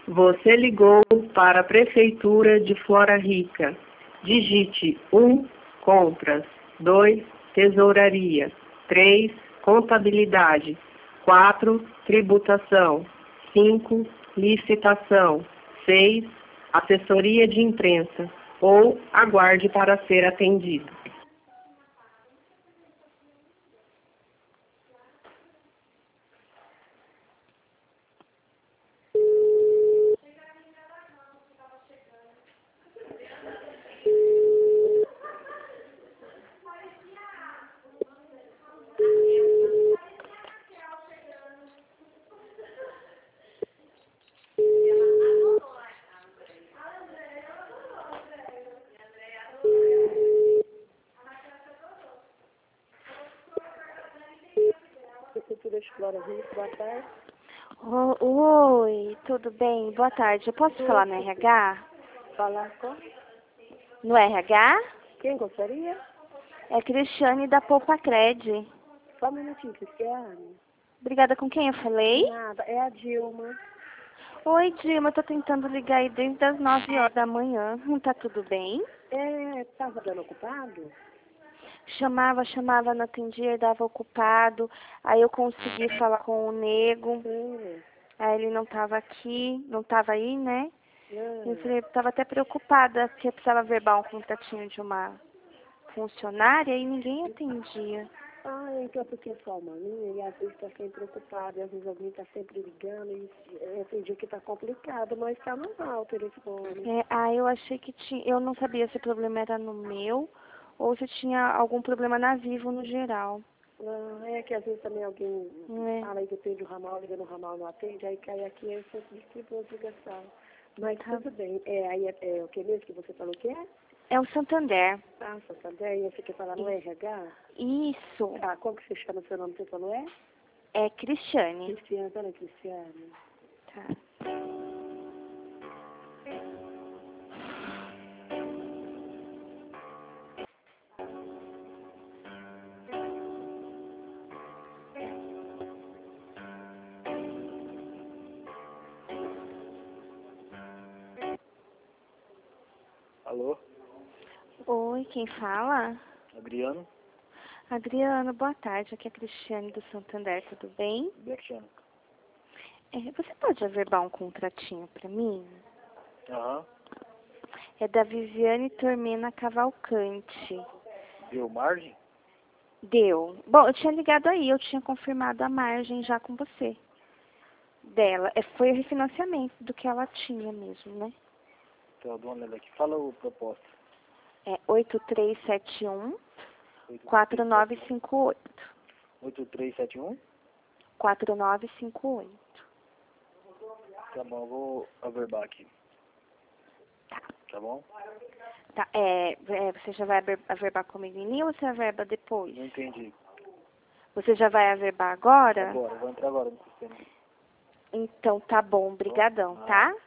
Você ligou para a Prefeitura de Flora Rica. Digite 1, compras, 2, tesouraria, 3, contabilidade, 4, tributação, 5, licitação, 6, assessoria de imprensa ou aguarde para ser atendido. Prefeitura de Flora Rica, boa tarde. Oi, tudo bem? Boa tarde. Eu posso falar no RH? Falar com No RH? quem gostaria? É Cristiane da Poupa Cred. Só um minutinho, Cristiane. Obrigada, com quem eu falei? Nada, é a Dilma. Oi, Dilma, eu tô tentando ligar aí desde as 9 horas da manhã. Tá tudo bem? Estava dando ocupado? Chamava, não atendia e dava ocupado. Aí eu consegui falar com o nego. Aí ele não tava aqui, não tava aí, né? Eu falei, tava até preocupada, porque precisava verbal um contratinho de uma funcionária e ninguém atendia. Então porque só uma minha e às vezes está sempre ocupado, e às vezes alguém está sempre ligando e eu entendi que está complicado, mas está normal o telefone. Eu achei que tinha, eu não sabia se o problema era no meu ou se tinha algum problema na Vivo no geral. É que às vezes também alguém fala e depende do ramal, liga no ramal não atende, aí cai aqui e sempre distribui a ligação. Mas tudo bem. Aí é o que mesmo que você falou que é? É o Santander. Santander, e você quer falar no RH? Isso. Como que você chama seu nome? Você falou é? É Cristiane. Cristiane, olha Cristiane. Tá. Alô? Oi, quem fala? Adriano? Adriano, boa tarde. Aqui é a Cristiane do Santander, tudo bem? Cristiano. Você pode averbar um contratinho pra mim? Aham. É da Viviane Tormena Cavalcante. Deu margem? Deu. Bom, eu tinha ligado aí, eu tinha confirmado a margem já com você. Dela. Foi o refinanciamento do que ela tinha mesmo, né? Então, eu dou uma olhada aqui. Fala o propósito. É 8371 4958. 8371? 4958. Tá bom, eu vou averbar aqui. Tá. Tá bom? Tá, você já vai averbar comigo em linha ou você averba depois? Não entendi. Você já vai averbar agora? Agora, eu vou entrar agora no sistema. Então tá bom, brigadão, tá?